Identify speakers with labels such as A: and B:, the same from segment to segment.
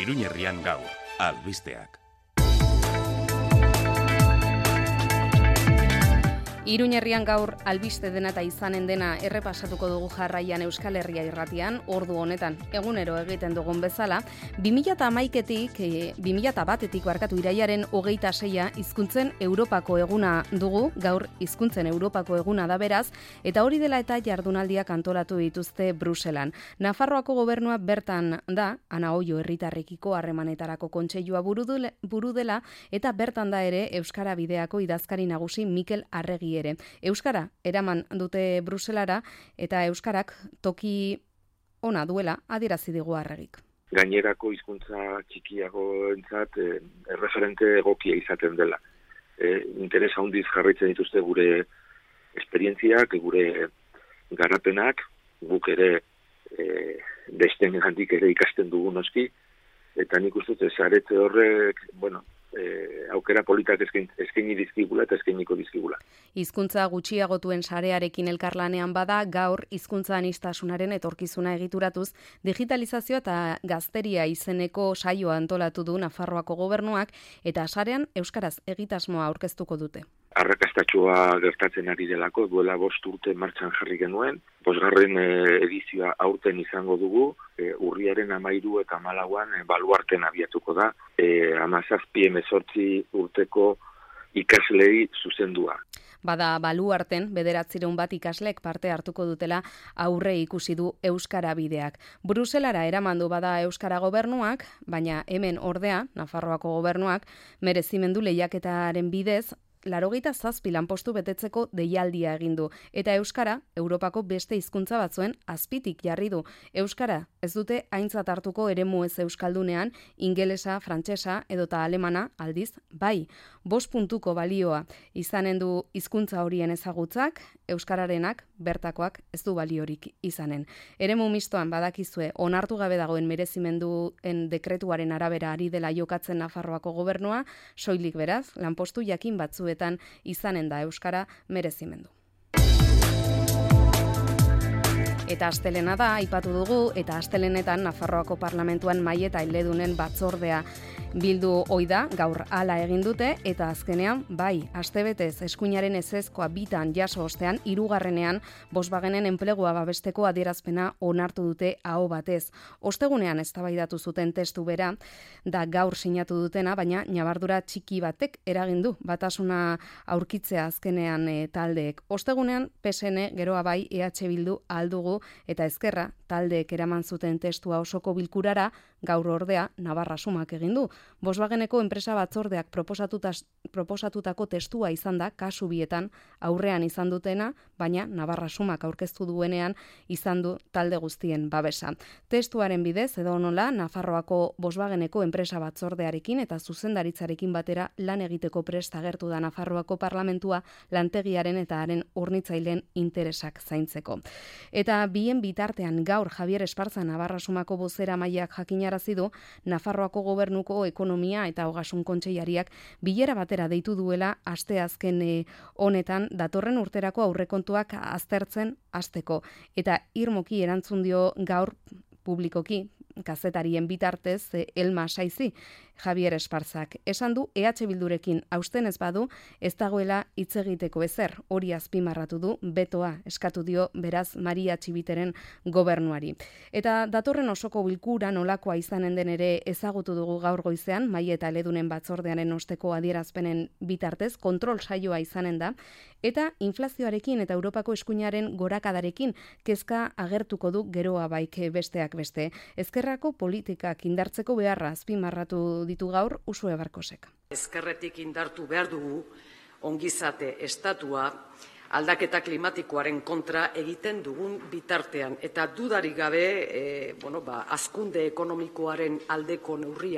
A: Iruñerrian gaur, albisteak.
B: Iruñerrian gaur albiste dena eta izanen dena errepasatuko dugu jarraian Euskal Herria irratian, ordu honetan egunero egiten dugun bezala, 2001-etik iraiaren 26 hizkuntzen Europako eguna dugu, gaur hizkuntzen Europako eguna da beraz, eta hori dela eta jardunaldiak antolatu dituzte Bruselan. Nafarroako gobernua bertan da, Ana Oio herritarrekiko harremanetarako kontseilua buru dela, eta bertan da ere Euskara Bideako idazkari nagusi Mikel Arregi ere. Euskara eraman dute Bruselara eta euskarak toki ona duela adierazi digu Arregik.
C: Gainerako hizkuntza txikiagoentzat erreferente egokia izaten dela. Interes handiz jarraitzen dituzte gure esperientziak, gure garapenak, guk ere besteen gandik ere ikasten dugu noski, eta nik uste dut saretze horrek, aukera politak eskaini dizkigula eta eskainiko dizkigula.
B: Hizkuntza gutxiagotuen sarearekin elkarlanean bada, gaur hizkuntza aniztasunaren etorkizuna egituratuz, digitalizazio eta gazteria izeneko saioa antolatu du Nafarroako gobernuak eta sarean euskaraz egitasmoa aurkeztuko dute.
C: Arrakastatxoa gertatzen ari delako, duela 5 urte martxan jarri genuen, 5. edizioa aurten izango dugu, urriaren 13 eta 14 baluarten abiatuko da, 17-18 urteko ikaslei zuzendua.
B: Bada baluarten 900 bat ikaslek parte hartuko dutela aurre ikusi du Euskara Bideak. Bruselara eramandu bada Euskara gobernuak, baina hemen ordea, Nafarroako gobernuak, merezimendu lehiaketaren bidez, 87 lanpostu betetzeko deialdia egin du, eta Euskara, Europako beste hizkuntza batzuen azpitik jarri du. Euskara ez dute aintzat hartuko eremu ez euskaldunean, ingelesa, frantsesa edota alemana aldiz bai. 5 puntuko balioa izanen du hizkuntza horien ezagutzak, euskararenak bertakoak ez du baliorik izanen. Eremu mistoan badakizue onartu gabe dagoen merezimenduen dekretuaren arabera ari dela jokatzen Nafarroako gobernua, soilik beraz, lanpostu jakin batzuetan izanen da euskara merezimendu. Eta astelena da, aipatu dugu, eta astelenetan Nafarroako parlamentuan Mai eta Eledunen batzordea bildu ohi da, gaur hala egin dute, eta azkenean, bai, astebetez eskuinaren ezezkoa bitan jaso ostean, 3. Volkswagenen enplegua babesteko adierazpena onartu dute aho batez. Ostegunean eztabaidatu zuten testu bera, da gaur sinatu dutena, baina ñabardura txiki batek eragin du batasuna aurkitzea azkenean taldeek. Ostegunean, PSN geroa bai EH Bildu aldugu, eta ezkerra taldeek eraman zuten testua osoko bilkurara, gaur ordea Navarra Sumak egin du. Volkswageneko enpresa batzordeak proposatutako testua izan da kasu bietan aurrean izan dutena, baina Navarra Sumak aurkeztu duenean izan du talde guztien babesa. Testuaren bidez edo nola Nafarroako Volkswageneko enpresa batzordearekin eta zuzendaritzarekin batera lan egiteko prest agertu da Nafarroako parlamentua lantegiaren eta haren hornitzaileen interesak zaintzeko. Eta bien bitartean gaur Javier Esparza Navarra Sumako bozeramaileak jakinarazi du Nafarroako gobernuko ekonomia eta ogasun kontseilariak bilera batera deitu duela asteazken honetan datorren urterako aurrekontuak aztertzen hasteko, eta irmoki erantzun dio gaur publikoki kazetarien bitartez Elma Saizi Javier Esparzak. Esan du EH Bildurekin hausten ez badu ez dagoela hitz egiteko ezer, hori azpimarratu du, betoa eskatu dio beraz Maria Txibiteren gobernuari. Eta datorren osoko bilkura nolakoa izanen den ere ezagutu dugu gaur goizean, Mai eta Eledunen batzordearen osteko adierazpenen bitartez kontrol saioa izanen da, eta inflazioarekin eta Europako eskuinaren gorakadarekin kezka agertuko du geroa baik besteak beste. Ezkerrako politikak indartzeko beharra azpimarratu ditu gaur Usue Barkosek.
D: Ezkerretik indartu behar dugu ongizate estatua aldaketa klimatikoaren kontra egiten dugun bitartean. Eta dudarik gabe, hazkunde ekonomikoaren aldeko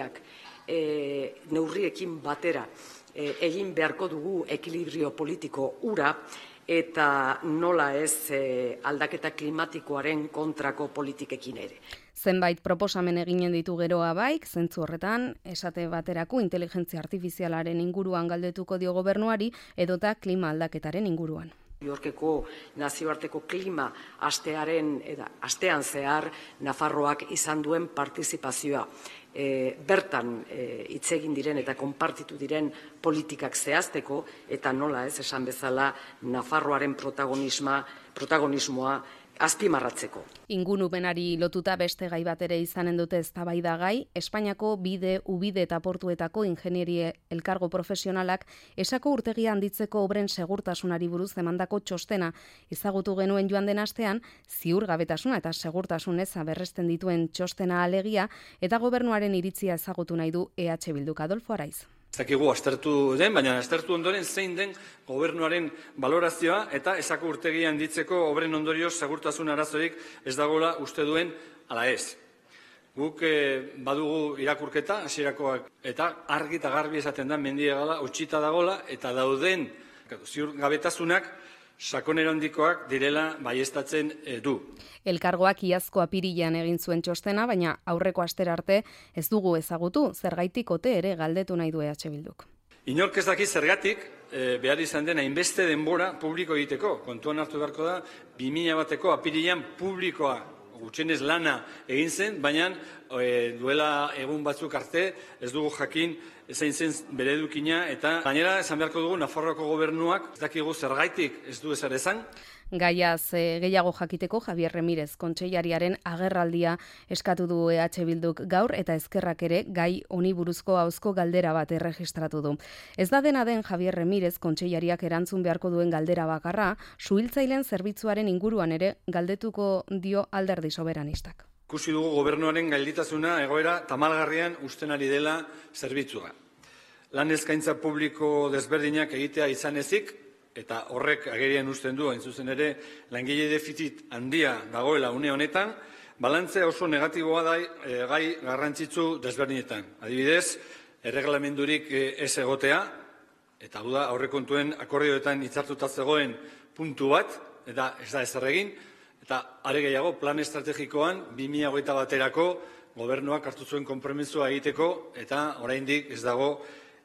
D: neurriekin batera egin beharko dugu ekilibrio politiko hura, eta nola ez aldaketa klimatikoaren kontrako politikekin ere.
B: Zenbait proposamen eginen ditu geroa baik, zentzu horretan, esate baterako inteligentzia artifizialaren inguruan galdetuko dio gobernuari edota klima aldaketaren inguruan.
D: Yorkeko nazioarteko klima astean zehar Nafarroak izan duen partizipazioa. Bertan hitz egin diren eta konpartitu diren politikak zehazteko eta nola ez esan bezala Nafarroaren protagonismoa azpimarratzeko.
B: Ingurumenari lotuta beste gai bat ere izanen dute eztabaidagai, Espainiako bide, ubide eta portuetako ingenieri elkargo profesionalak esako urtegia handitzeko obren segurtasunari buruz emandako txostena ezagutu genuen joan den astean, ziurgabetasuna eta segurtasun eza berresten dituen txostena alegia eta gobernuaren iritzia ezagutu nahi du EH Bilduk. Adolfo Araiz.
E: Ez dakigu aztertu den, baina aztertu ondoren zein den gobernuaren balorazioa eta esako urtegia handitzeko obren ondorioz segurtasun arazorik ez dagoela uste duen ala ez. Guk badugu irakurketa, hasierakoak eta argi eta garbi esaten da mendiegala utxita dagoela eta dauden ziurgabetasunak sakonera handikoak direla baieztatzen du.
B: Elkargoak iazko apirilean egin zuen txostena, baina aurreko astera arte ez dugu ezagutu, zergaitik ote ere galdetu nahi du EH Bilduk.
E: Inork ez daki zergatik behar izan den hainbeste denbora publiko egiteko. Kontuan hartu beharko da, 2001ko apirilean publikoa gutxienez lana egin zen, baina duela egun batzuk arte ez dugu jakin zein zen bere edukina eta gainera esan beharko dugu Nafarroako gobernuak ez dakigu zergaitik ez du ezer esan.
B: Gaiaz gehiago jakiteko Javier Remirez kontseilariaren agerraldia eskatu du EH Bilduk gaur eta ezkerrak ere gai honi buruzko ahozko galdera bat erregistratu du. Ez da dena den Javier Remirez kontseilariak erantzun beharko duen galdera bakarra, suhiltzaileen zerbitzuaren inguruan ere galdetuko dio Alderdi Soberanistak.
E: Ikusi dugu gobernuaren gailditasuna egoera tamalgarrian usten ari dela zerbitzua. Lan eskaintza publiko desberdinak egitea izan ezik, eta horrek agerian usten du, hain zuzen ere, langile defizit handia dagoela une honetan, balantze oso negatiboa da gai garrantzitsu desberdinetan. Adibidez, erreglamendurik ez egotea, eta hau da aurrekontuen akordioetan hitzartuta zegoen puntu bat, eta ez da ezer egin, eta are gehiago plan estrategikoan 2021 baterako gobernuak hartu zuen konpromisoa egiteko, eta oraindik ez dago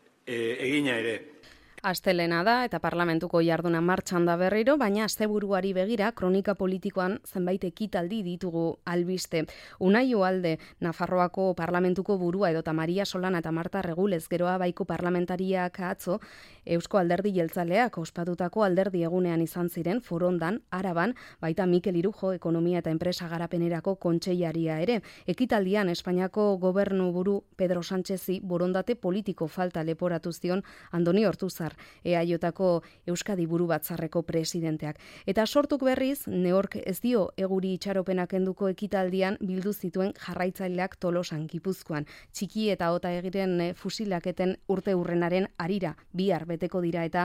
E: egina ere.
B: Astelena da eta parlamentuko jarduna martxan da berriro, baina asteburuari begira kronika politikoan zenbait ekitaldi ditugu albiste. Unai Uhalde, Nafarroako parlamentuko burua edota Maria Solana eta Marta Regulez geroa baiko parlamentariak atzo, Eusko Alderdi Jeltzaleak ospatutako alderdi egunean izan ziren Forondan, Araban, baita Mikel Irujo ekonomia eta enpresa garapenerako kontseilaria ere. Ekitaldian Espainiako gobernu buru Pedro Sánchezi borondate politiko falta leporatu zion Andoni Ortuzar, EAJko Euskadi buru batzarreko presidenteak. Eta sortuk berriz, neork ez dio eguri itxaropenak enduko ekitaldian bildu zituen jarraitzaileak Tolosan, Gipuzkoan. Txiki eta ota egiren fusilaketen urte urrenaren arira, bihar beteko dira eta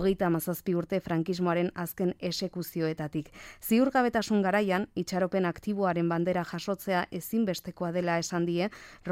B: 37 urte frankismoaren azken esekuzioetatik. Ziurgabetasun garaian, itxaropen aktiboaren bandera jasotzea ezinbestekoa dela esan die,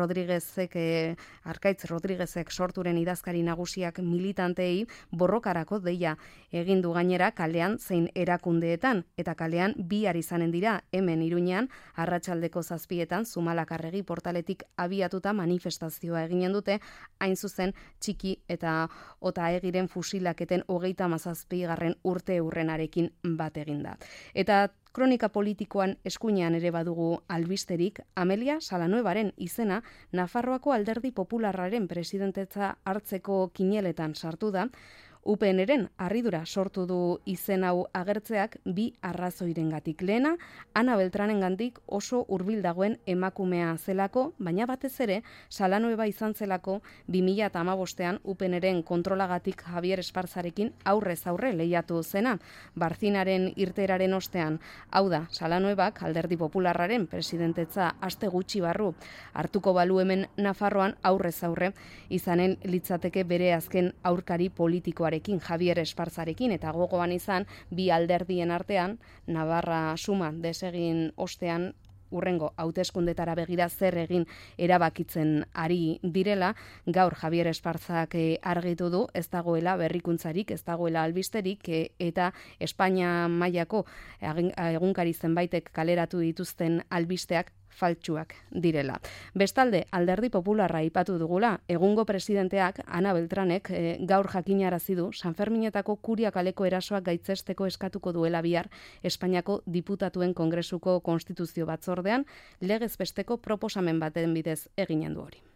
B: Arkaitz Rodriguezek sorturen idazkari nagusiak militantei borrokarako deia egin du gainera kalean zein erakundeetan eta kalean bihar izanen dira hemen Iruñean arratsaldeko 7etan Zumalakarregi portaletik abiatuta manifestazioa eginen dute hain zuzen txiki eta ota egiren fusilaketen 37. urte urrenarekin bat eginda. Eta kronika politikoan eskuinean ere badugu albisterik, Amelia Salanuebaren izena Nafarroako Alderdi Popularraren presidentetza hartzeko kineletan sartu da. UPNren harridura sortu du izen hau agertzeak bi arrazoirengatik. Lehena, Ana Beltranengandik oso hurbil dagoen emakumea zelako, baina batez ere Salanueba izan zelako 2015ean UPNren kontrolagatik Javier Esparzarekin aurrez aurre lehiatu zena. Barzinaren irteeraren ostean, hau da, Salanuebak Alderdi Popularraren presidentetza aste gutxi barru hartuko balu hemen Nafarroan aurrez aurre izanen litzateke bere azken aurkari politikoa Javier Esparzarekin eta gogoan izan bi alderdien artean Navarra suma desegin ostean urrengo hauteskundetara begira zer egin erabakitzen ari direla, gaur Javier Esparzak argitu du ez dagoela berrikuntzarik, ez dagoela albisterik eta Espainia mailako egunkari zenbaitek kaleratu dituzten albisteak faltsuak direla. Bestalde, Alderdi Popularra aipatu dugula, egungo presidenteak, Ana Beltranek, gaur jakinarazi du Sanferminetako Kuria kaleko erasoak gaitzesteko eskatuko duela bihar Espainiako Diputatuen Kongresuko Konstituzio Batzordean legez besteko proposamen baten bidez eginen du hori.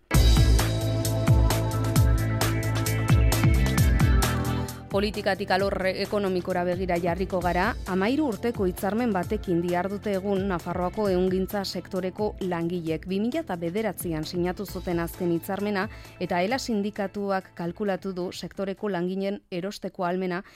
B: Politikatik alor ekonomikora begira jarriko gara, 13 urteko hitzarmen batekin dihardute egun Nafarroako ehungintza sektoreko langilek. 2009an sinatu zuten azken hitzarmena eta ELA sindikatuak kalkulatu du sektoreko langileen erosteko ahalmena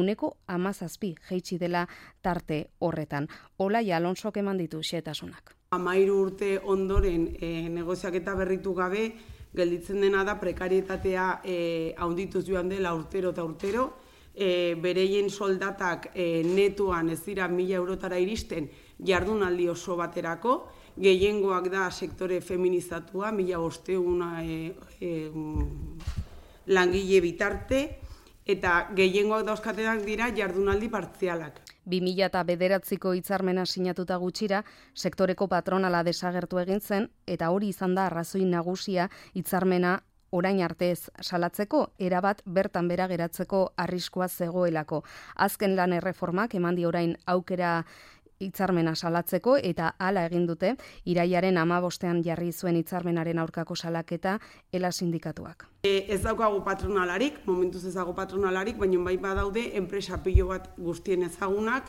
B: 17% jaitsi dela tarte horretan. Olaia Alonsok eman ditu xehetasunak.
F: 13 urte ondoren negoziaketa berritu gabe, gelditzen dena da prekarietatea handituz joan dela urtero eta urtero, bereien soldatak netuan ez dira 1.000 eurotara iristen jardunaldi oso baterako, gehiengoak da sektore feminizatua, 1.500 langile bitarte, eta gehiengoak dauzkatenak dira jardunaldi partzialak.
B: 2009ko hitzarmena sinatuta gutxira, sektoreko patronala desagertu egin zen, eta hori izan da arrazoi nagusia hitzarmena orain arte ez salatzeko, erabat bertan bera geratzeko arriskua zegoelako. Azken lan erreformak eman di orain aukera hitzarmena salatzeko eta hala egin dute, irailaren 15ean jarri zuen hitzarmenaren aurkako salaketa ELA sindikatuak.
F: Ez daukagu patronalarik, momentuz ez dago patronalarik, baina bai badaude enpresa pilo bat guztien ezagunak,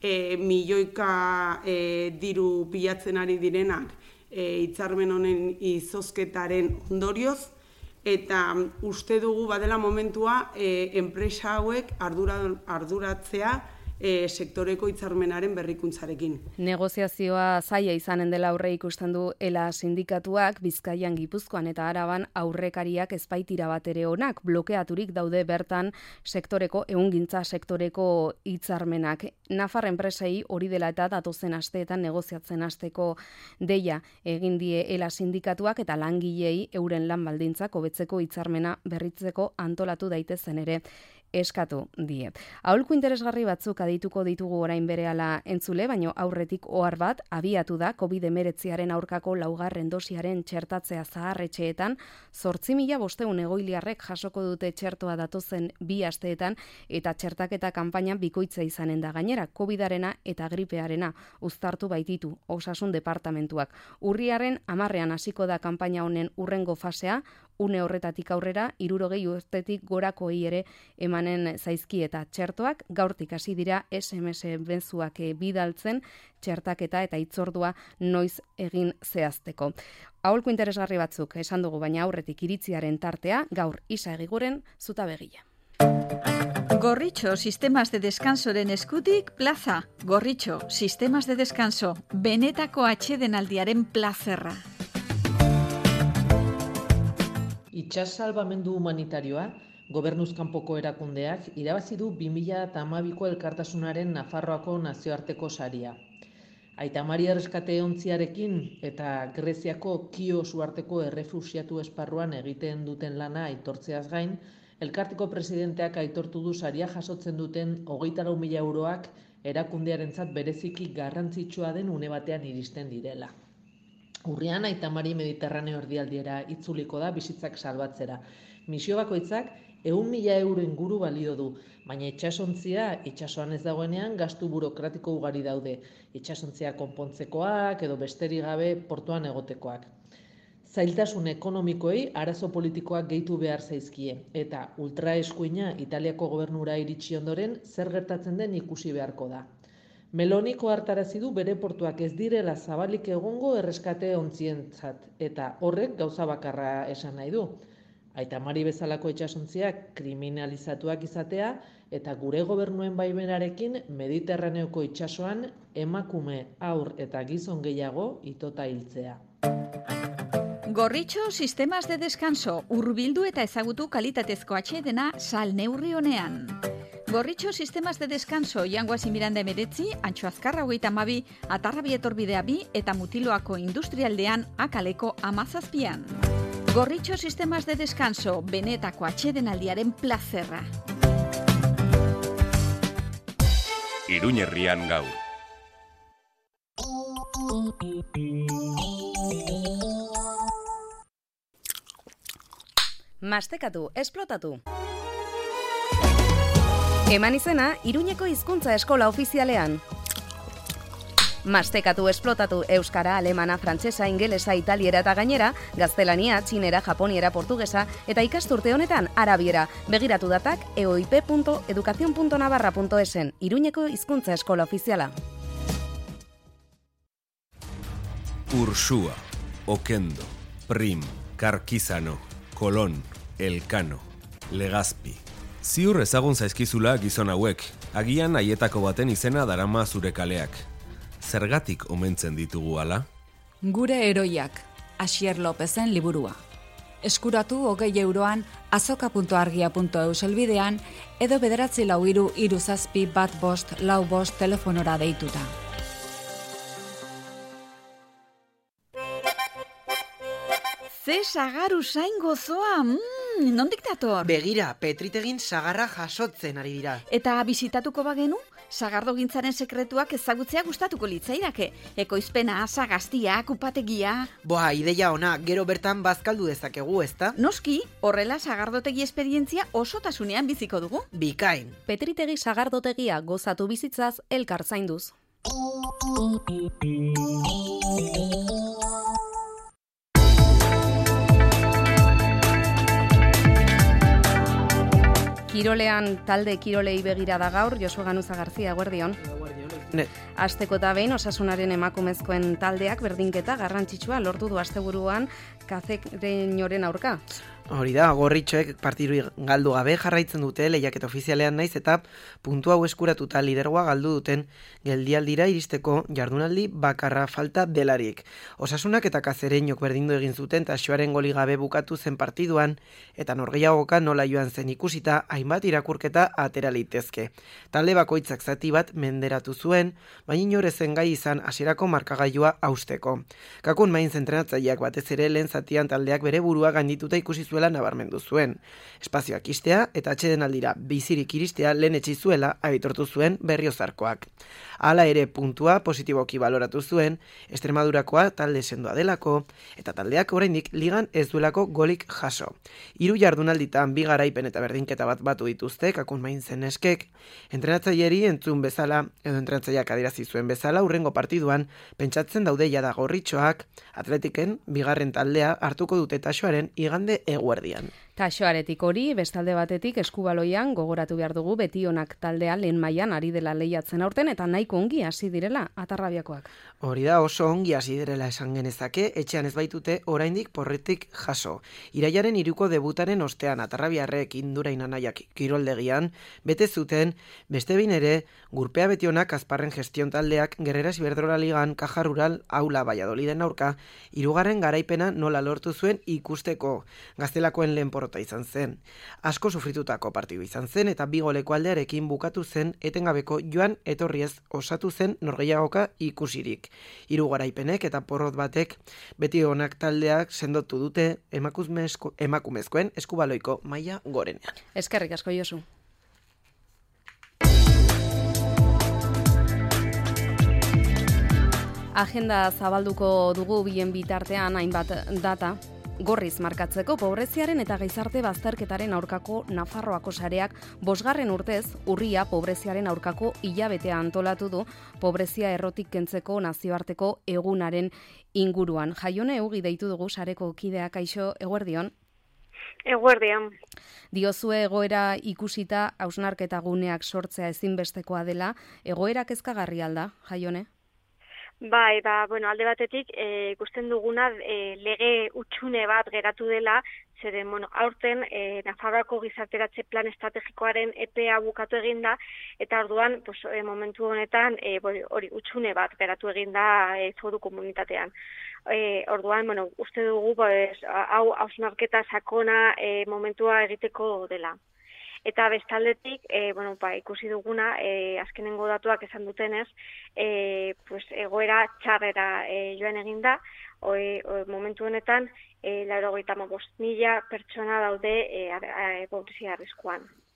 F: milioika diru pilatzen ari direnak hitzarmen honen izozketaren ondorioz, eta uste dugu badela momentua enpresa hauek arduratzea sektoreko hitzarmenaren berrikuntzarekin.
B: Negoziazioa zaila izanen dela aurre ikusten du ELA sindikatuak, Bizkaian, Gipuzkoan eta Araban aurrekariak ezbaitira bat ere onak, blokeaturik daude bertan sektoreko, ehungintza sektoreko hitzarmenak. Nafar enpresei hori dela eta datozen asteetan negoziatzen hasteko deia egin die ELA sindikatuak eta langilei euren lan baldintzak hobetzeko hitzarmena berritzeko antolatu daitezen ere eskatu die. Aholku interesgarri batzuk adituko ditugu orain berehala entzule, baino aurretik ohar bat abiatu da COVID-19 aurkako 4. dosiaren txertatzea zaharretxeetan, 8.500 egoiliarrek jasoko dute txertoa datozen 2 asteetan eta txertaketa kanpaina bikoitza izanen da gainera, COVID-arena eta gripearena uztartu baititu Osasun Departamentuak. Urriaren 10ean hasiko da kanpaina honen hurrengo fasea, une horretatik aurrera 60 urtetik gorakoei ere emanen zaizki eta txertoak gaurtik hasi dira SMS mezuak bidaltzen txertaketa eta hitzordua noiz egin zehazteko. Aholku interesgarri batzuk esan dugu, baina aurretik iritziaren tartea gaur Isa Egiguren zutabegila.
G: Gorritxo Sistemas de Descansoren eskutik plaza. Gorritxo Sistemas de Descanso, benetako atsedenaldiaren plazerra.
H: Itsas salbamendu humanitarioa, gobernuz kanpoko erakundeak irabazi du 2012ko elkartasunaren Nafarroako nazioarteko saria. Aita Mari erreskate ontziarekin eta Greziako Kios uharteko errefuxiatu esparruan egiten duten lana aitortzeaz gain, elkarteko presidenteak aitortu du saria jasotzen duten 24.000 euroak erakundearentzat bereziki garrantzitsua den une batean iristen direla. Urrian Aita Mari Mediterraneo erdialdiera itzuliko da bizitzak salbatzera. Misio bakoitzak 100.000 euro inguru balio du, baina itsasontzia itsasoan ez dagoenean gastu burokratiko ugari daude, itsasontzia konpontzekoak edo besterik gabe portuan egotekoak. Zailtasun ekonomikoei arazo politikoak gehitu behar zaizkie, eta ultraeskuina Italiako gobernura iritsi ondoren zer gertatzen den ikusi beharko da. Meloniko hartarazi du bere portuak ez direla zabalik egongo erreskate ontzientzat, eta horrek gauza bakarra esan nahi du. Aita Mari bezalako itsasontziak kriminalizatuak izatea eta gure gobernuen baimenarekin Mediterraneoko itsasoan emakume, haur eta gizon gehiago itota hiltzea.
G: Gorritxo Sistemas de Descanso, hurbildu eta ezagutu kalitatezko atsedena sal neurri honean. Gorritxo Sistemas de Descanso, Jangoazi Miranda 19, Antxo Azkarra 32, Atarrabi Etorbidea 2 eta Mutiloako Industrialdean Akaleko 17. Gorritxo Sistemas de Descanso, benetako atsedenaldiaren plazerra.
A: Iruñerrian gaur.
B: Mastekatu, esplotatu. Eman izena, Iruñeko hizkuntza eskola ofizialean. Mastekatu, esplotatu, euskara, alemana, frantsesa, ingelesa, italiera eta gainera, gaztelania, txinera, japoniera, portugesa eta ikasturte honetan arabiera. Begiratu datak eoip.educacion.navarra.esen, Iruñeko hizkuntza eskola ofiziala.
I: Ursúa, Okendo, Prim, Karkizano, Kolon, Elkano, Legazpi. Ziur ezagun zaizkizula gizon hauek, agian haietako baten izena darama zure kaleak. Zergatik omentzen ditugu ala?
J: Gure heroiak, Asier Lopezen liburua. Eskuratu 20 euroan azoka.argia.eus helbidean edo 943-175-5 telefonora deituta.
G: Ze sagaru zain gozoa, nondik dator?
K: Begira, Petritegin sagarra jasotzen ari dira.
G: Eta bisitatuko bagenu? Sagardogintzaren sekretuak ezagutzea gustatuko litzaidake. Ekoizpena, sagaztiak, upategia...
K: Boa, ideia ona, gero bertan bazkaldu dezakegu, ezta?
G: Noski, horrela sagardotegi esperientzia osotasunean biziko dugu.
K: Bikain.
B: Petritegi sagardotegia gozatu bizitzaz elkar zainduz. Kirolean talde kirolei begira da gaur, Josu Ganuza Garzia, eguerdion. Asteko eta behin osasunaren emakumezkoen taldeak berdinketa garrantzitsua lortu du asteburuan Kazereñoren aurka.
K: Hori da, gorritxoek partidu galdu gabe jarraitzen dute lehiaketa ofizialean naiz eta puntu hau eskuratuta lidergoa galdu duten geldialdira iristeko jardunaldi bakarra falta delarik. Osasunak eta Kazereñok berdindu egin zuten Taxoaren goli gabe bukatu zen partiduan eta norgehiagoka nola joan zen ikusita hainbat irakurketa atera litezke. Talde bakoitzak zati bat menderatu zuen, baina inor ezen gai izan hasierako markagailua hausteko. Kakun Mainz entrenatzaileak batez ere lehen zatian taldeak bere burua gaindituta ikusi zuela nabarmendu zuen. Espazioak istea eta atsedenaldira bizirik iristea lehen etsi zuela aitortu zuen Berriozarkoak. Hala ere puntua positiboki baloratu zuen, Extremadurakoa talde sendoa delako eta taldeak oraindik ligan ez duelako golik jaso. 3 jardunalditan 2 garaipen eta berdinketa bat batu dituzte Kakun Mainzen eskek. Entrenatzaileri entzun bezala edo entrenatzaileak adierazi zuen bezala hurrengo partiduan pentsatzen daude jada gorritxoak Atletiken bigarren taldea hartuko dute Taxoaren igande eguerdian.
B: Taxoaretik hori, bestalde batetik eskubaloian gogoratu behar dugu beti onak taldea lehen mailan ari dela lehiatzen aurten eta nahiko ongi hasi direla Atarrabiakoak.
K: Hori da, oso ongi hasi direla esan genezake, etxean ez baitute oraindik porretik jaso. Irailaren 3ko debutaren ostean Atarrabiarrek Indurain anaiak kiroldegian bete zuten, beste behin ere Gurpea beti onak Azparren gestion taldeak Gerreras Iberdrola Ligan Caja Rural Aula Valladoliden aurka 3. garaipena nola lortu zuen ikusteko. Gaztelakoen lehen porrota izan zen. Asko sufritutako partidu izan zen eta 2 goleko aldearekin bukatu zen etengabeko joan etorriez osatu zen norgehiagoka ikusirik. 3 garaipenek eta porrot batek beti onak taldeak sendotu dute emakumezkoen eskubaloiko maila gorenean.
B: Eskerrik asko, Josu. Agenda zabalduko dugu bien bitartean hainbat data, gorriz markatzeko pobreziaren eta gizarte bazterketaren aurkako Nafarroako sareak 5. urtez urria pobreziaren aurkako hilabetea antolatu du pobrezia errotik kentzeko nazioarteko egunaren inguruan. Jaione Ugi deitu dugu sareko kideak, kaixo, eguerdion.
L: Eguerdion.
B: Diozue egoera ikusita hausnarketa guneak sortzea ezinbestekoa dela, egoera kezkagarria alda, Jaione?
L: Bai, alde batetik ikusten duguna lege utxune bat geratu dela, zeren, aurten Nafarroako gizarteratze plan estrategikoaren EPEA bukatu eginda, eta orduan, momentu honetan, hori utxune bat geratu eginda foru komunitatean. Orduan, uste dugu, hau hausnarketa sakona momentua egiteko dela. Eta bestaldetik, ikusi duguna, azkenengo datuak esan dutenez, egoera txarrera joan eginda, momentu honetan, 95.000 pertsona daude pobrezia arriskuan.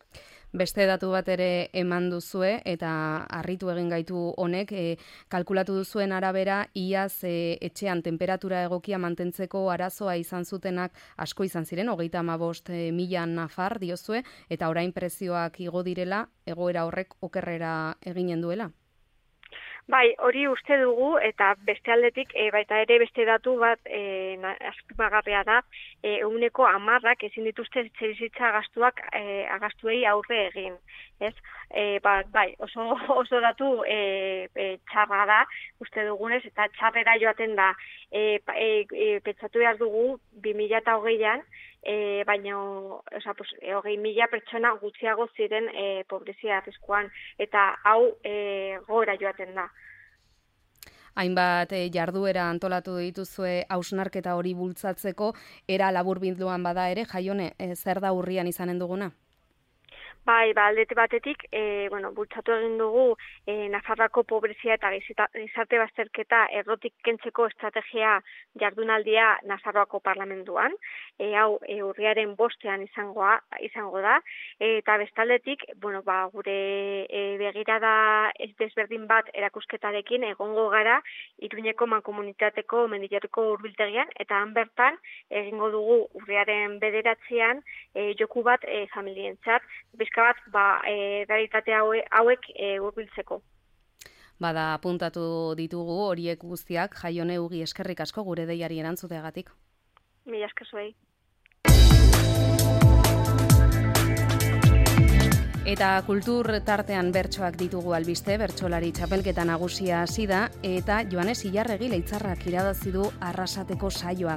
B: Beste datu bat ere eman duzue eta harritu egin gaitu honek, kalkulatu duzuen arabera iaz etxean temperatura egokia mantentzeko arazoa izan zutenak asko izan ziren, 35.000 nafar diozue, eta orain prezioak igo direla, egoera horrek okerrera eginen duela.
L: Bai, hori uste dugu, eta beste aldetik, baita ere beste datu bat azpimagarria da, 10% ezin dituzte etxebizitza gastuei aurre egin. Ez? Bai, oso datu txarra da, uste dugunez, eta txarrera joaten da. Pentsatu behar dugu 2020an, baina 20.000 pertsona gutxiago ziren pobrezia arriskuan, eta hau gora joaten da.
B: Hainbat jarduera antolatu dituzue hausnarketa hori bultzatzeko, era laburbilduan bada ere, Jaione, zer da urrian izanen duguna?
L: Bai, aldete batetik, bultzatu egin dugu Nafarroako pobrezia eta gizarte bazterketa errotik kentzeko estrategia jardunaldia Nafarroako parlamentuan. Hau urriaren 5ean izango da, eta bestaldetik, gure begirada ez desberdin bat erakusketarekin egongo gara Iruñeko mankomunitateko mendilerriko hurbiltegian, eta han bertan egingo dugu urriaren 9ean joku bat familientzat, bizka bat realitate hauek hurbiltzeko.
B: Bada apuntatu ditugu horiek guztiak, Jaione Ugi, eskerrik asko gure deiari erantzuteagatik.
L: Mila esker zuei.
B: Eta kultur tartean bertsoak ditugu albiste, bertsolari txapelketa nagusia hasi da, eta Joanes Ilarregi Leitzarrak irabazi du Arrasateko saioa.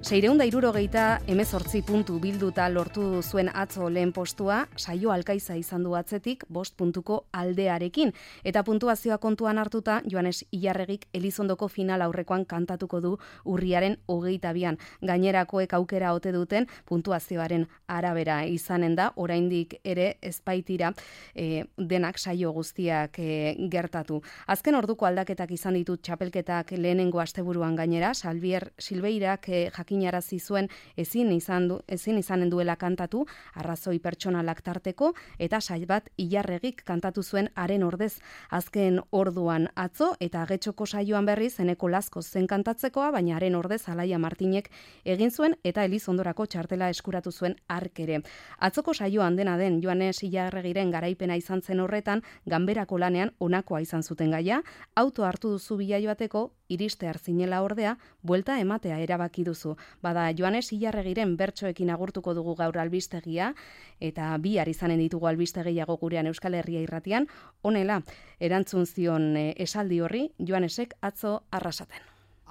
B: 678 puntu bilduta lortu zuen atzo lehen postua, saio alkaiza izan du atzetik 5 puntuko aldearekin. Eta puntuazioa kontuan hartuta, Joanes Ilarregik Elizondoko final aurrekoan kantatuko du urriaren 22an. Gainerakoek aukera ote duten puntuazioaren arabera izanen da, oraindik ere ezpaitira denak saio guztiak gertatu. Azken orduko aldaketak izan ditut txapelketak lehenengo asteburuan gainera, Silveirak jakinarazi zuen ezin izanen duela kantatu, arrazoi pertsonalak tarteko, eta sail bat Ilarregik kantatu zuen haren ordez azken orduan atzo, eta Getxoko saioan berriz Eneko Lazko zen kantatzekoa, baina haren ordez Alaia Martinek egin zuen, eta Elizondorako txartela eskuratu zuen hark ere. Atzoko saioan dena den Joanes Ilarregiren garaipena izan zen horretan, ganberako lanean honakoa izan zuten gaia, auto hartu duzu bila joateko, iriste arzinela ordea, buelta ematea erabaki duzu. Bada Joanes Ilarregiren bertsoekin agurtuko dugu gaur albistegia, eta bihar izanen ditugu albiste gehiago gurean Euskal Herria Irratian, honela, erantzun zion esaldi horri, Joanesek atzo Arrasaten.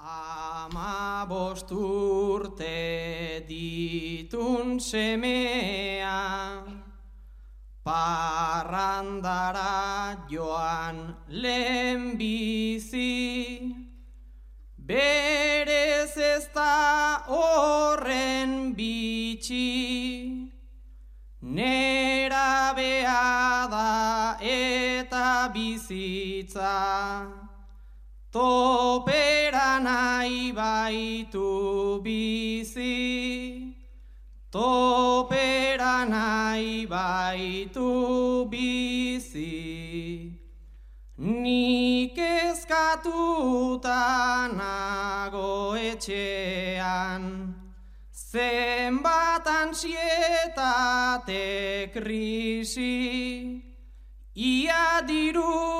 M: 15 urte ditun semea, parrandara joan lehenbizi, berez ez da horren bitxi, nerabea da eta bizitza, topera nahi baitu bizi, topera nahi baitu bizi. Nik eskatuta nago etxean, zenbat ansietate krisi, ia diru